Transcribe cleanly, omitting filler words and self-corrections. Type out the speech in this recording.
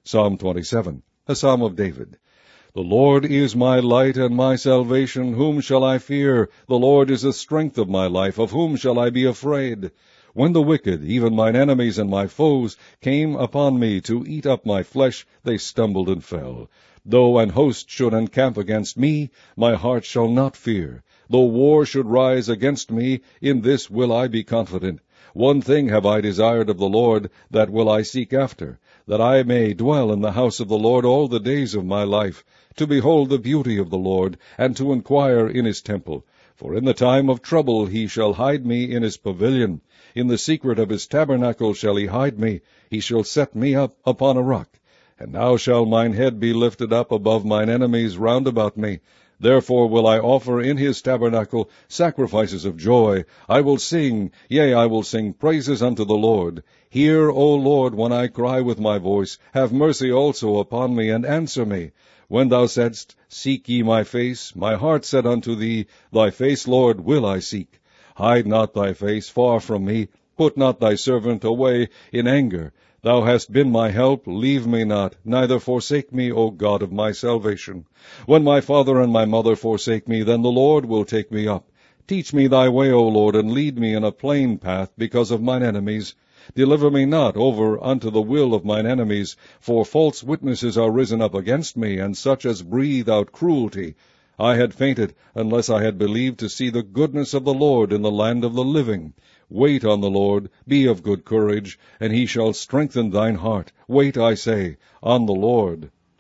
Psalm 27, a psalm of David. The Lord is my light and my salvation. Whom shall I fear? The Lord is the strength of my life. Of whom shall I be afraid? When the wicked, even mine enemies and my foes, came upon me to eat up my flesh, they stumbled and fell. Though an host should encamp against me, my heart shall not fear. Though war should rise against me, in this will I be confident. One thing have I desired of the Lord, that will I seek after, that I may dwell in the house of the Lord all the days of my life, to behold the beauty of the Lord, and to inquire in his temple. For in the time of trouble he shall hide me in his pavilion. In the secret of his tabernacle shall he hide me. He shall set me up upon a rock. And now shall mine head be lifted up above mine enemies round about me. Therefore will I offer in his tabernacle sacrifices of joy. I will sing, yea, I will sing praises unto the Lord. Hear, O Lord, when I cry with my voice. Have mercy also upon me, and answer me. When thou saidst, Seek ye my face, my heart said unto thee, Thy face, Lord, will I seek. Hide not thy face far from me. Put not thy servant away in anger. Thou hast been my help, leave me not, neither forsake me, O God of my salvation. When my father and my mother forsake me, then the Lord will take me up. Teach me thy way, O Lord, and lead me in a plain path because of mine enemies. Deliver me not over unto the will of mine enemies, for false witnesses are risen up against me, and such as breathe out cruelty. I had fainted, unless I had believed to see the goodness of the Lord in the land of the living. Wait on the Lord, be of good courage, and he shall strengthen thine heart. Wait, I say, on the Lord.